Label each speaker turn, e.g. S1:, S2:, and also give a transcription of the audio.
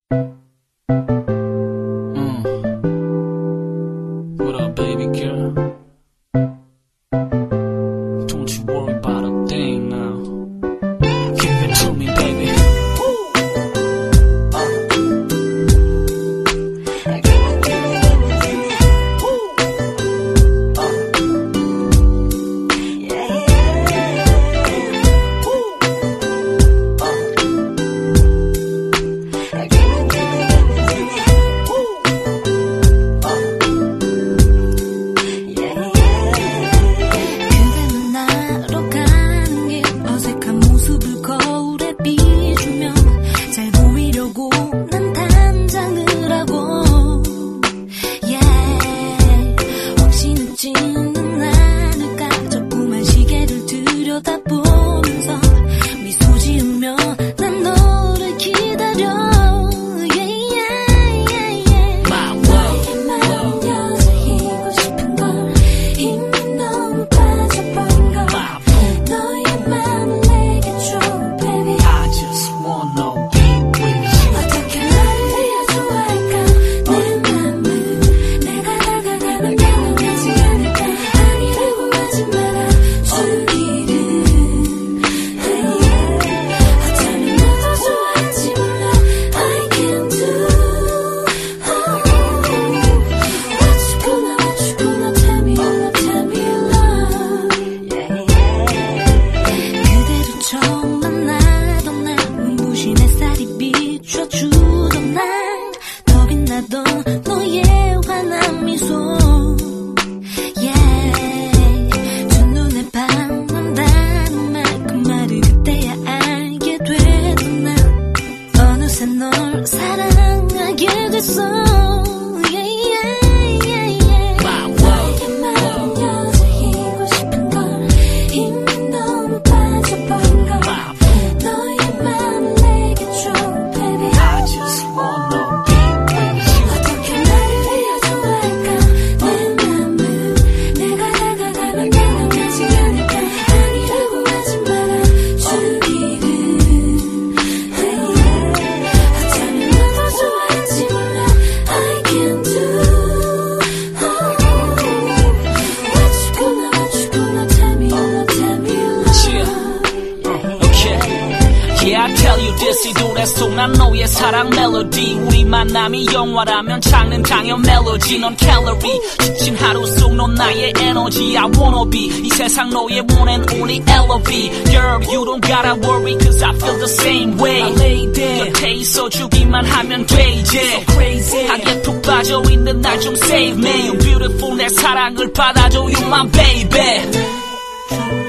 S1: What up, baby girl? Don't you worry about a thing now. Give it to me, baby.
S2: 널 사랑하게 됐어. 너에게만 여자이고 싶은 걸 이미 너무 빠져버린 걸 너의 맘을 내게 줘, baby.
S1: I just wanna be with you.
S2: 어떻게 나를 이어줘 할까? 내 맘을 내가 다가가면 변하지 않을까? 아니라고 하지 말아주기를.
S1: Yeah, I tell you this, 이 노래 속 난 너의 사랑 멜로디. 우리 만남이 영화라면 장르는 당연 멜로디. 넌 캘러리, 지친 하루 속 넌 나의 에너지. I wanna be 이 세상 너의 one and only LOV. Girl, you don't gotta worry, cause I feel the same way. I lay there, 곁에 있어주기만 하면 돼 이제. So crazy, 하게 푹 빠져있는 날 좀 save me. You're beautiful, 내 사랑을 받아줘, you my baby.